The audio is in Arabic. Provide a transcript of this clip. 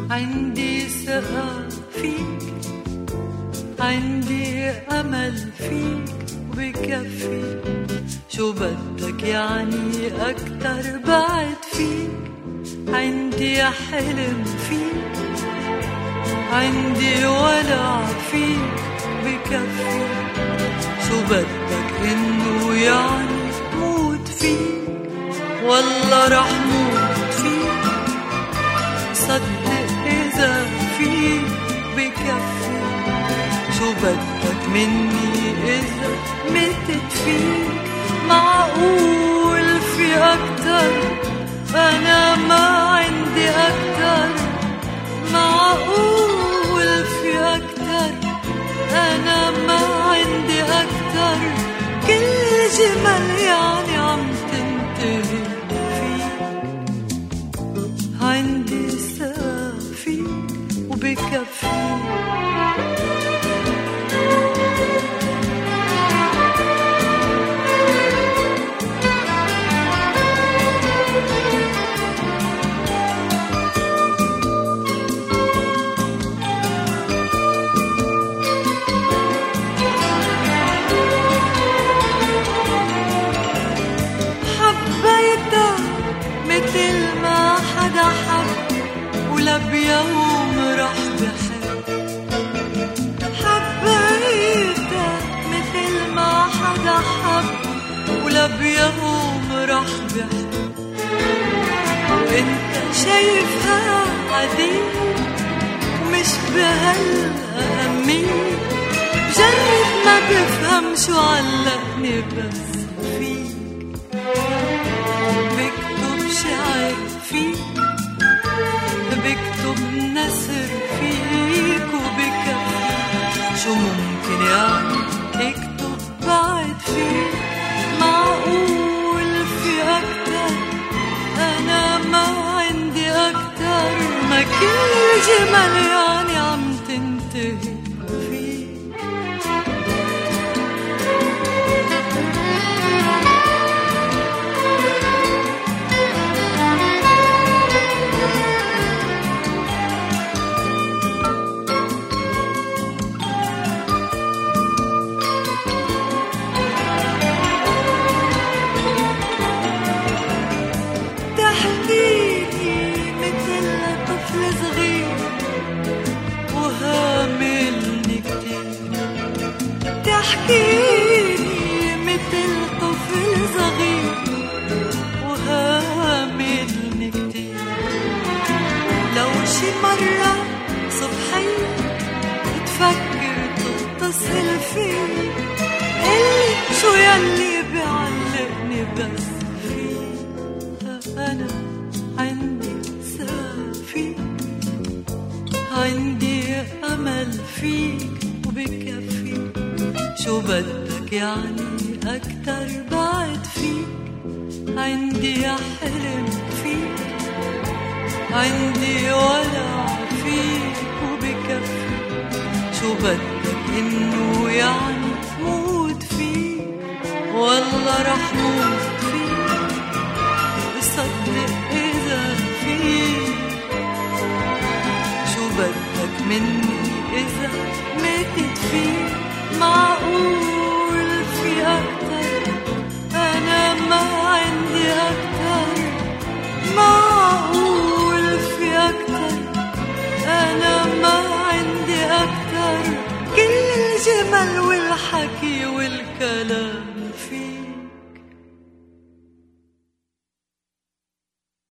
عندي ثقة فيك، عندي أمل فيك وبكفي. شو بدك يعني أكتر بعد فيك؟ عندي حلم فيك، عندي ولع فيك بكفي. شو بدك إنه يعني موت فيك؟ والله رح موت فيك. صدق إذا فيك بكفي. شو بدك مني إذا متت فيك؟ معقول في أكتر؟ أنا ما عندي أكتر. معقول في أكتر؟ أنا ما عندي أكتر. كل جمل يعني عم تنتهي فيك. عندي ثقة فيك وبكفي. مثل ما حدا حب ولا بيوم رح بحب. حبيتك مثل ما حدا حب ولا بيوم رح بحب. وانت شايفها عادية ومش بهالأهمية. جرب ما بفهم شو علقني بس فيك. شعر فيك، بكتب نثر فيك وبكفي. شو ممكن يعني اكتب بعد فيك؟ معقول في أكتر؟ أنا ما عندي أكتر. ما كل جمل يعني عم تنتهي فيك. تحكيني مثل طفل صغير وهاملني كتير. لو شي مرة صبحية تفكر تتصل فيي، قلي شو يلي بيعلقني بس فيك. أنا عندي ثقة فيك، عندي أمل فيك وبكفي. شو بدك يعني أكتر بعد فيك؟ عندي حلم فيك، عندي ولع فيك وبكفي. شو بدك إنه يعني موت فيك؟ والله رح موت فيك. صدق إذا فيك. شو بدك مني إذا ماتت فيك؟ معقول في أكتر؟ أنا ما عندي أكتر. معقول في أكتر؟ أنا ما عندي أكتر. كل الجمل والحكي والكلام فيه.